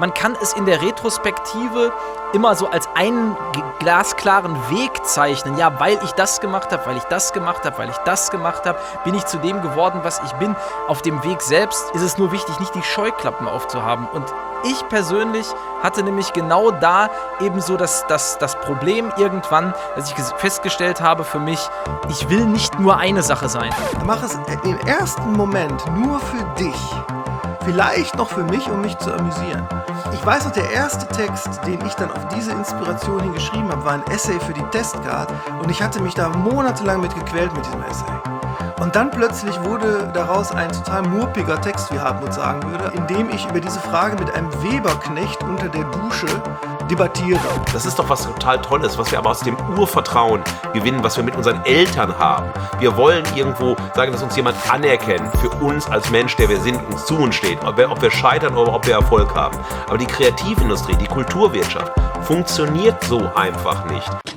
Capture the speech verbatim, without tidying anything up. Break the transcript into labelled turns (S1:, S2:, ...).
S1: man kann es in der Retrospektive immer so als einen glasklaren Weg zeichnen. Ja, weil ich das gemacht habe, weil ich das gemacht habe, weil ich das gemacht habe, bin ich zu dem geworden, was ich bin. Auf dem Weg selbst ist es nur wichtig, nicht die Scheuklappen aufzuhaben. Und ich persönlich hatte nämlich genau da eben so das, das, das Problem irgendwann, dass ich festgestellt habe für mich, ich will nicht nur eine Sache sein.
S2: Mach es im ersten Moment nur für dich. Vielleicht noch für mich, um mich zu amüsieren. Ich weiß noch, der erste Text, den ich dann auf diese Inspiration hin geschrieben habe, war ein Essay für die Testcard und ich hatte mich da monatelang mit gequält mit diesem Essay. Und dann plötzlich wurde daraus ein total murpiger Text, wie Hartmut sagen würde, in dem ich über diese Frage mit einem Weberknecht unter der Dusche debattiere.
S3: Das ist doch was total Tolles, was wir aber aus dem Urvertrauen gewinnen, was wir mit unseren Eltern haben. Wir wollen irgendwo sagen, dass uns jemand anerkennt für uns als Mensch, der wir sind, uns zu uns steht, ob wir, ob wir scheitern oder ob wir Erfolg haben. Aber die Kreativindustrie, die Kulturwirtschaft funktioniert so einfach nicht.